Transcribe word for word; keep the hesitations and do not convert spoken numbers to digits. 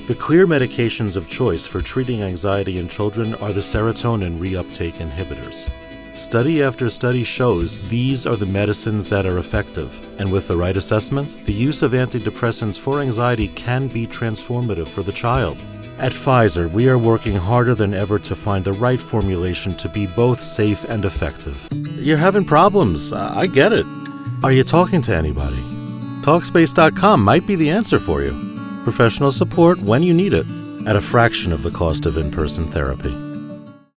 The clear medications of choice for treating anxiety in children are the serotonin reuptake inhibitors. Study after study shows these are the medicines that are effective, and with the right assessment, the use of antidepressants for anxiety can be transformative for the child. At Pfizer, we are working harder than ever to find the right formulation to be both safe and effective. You're having problems, I get it. Are you talking to anybody? Talkspace dot com might be the answer for you. Professional support when you need it, at a fraction of the cost of in-person therapy.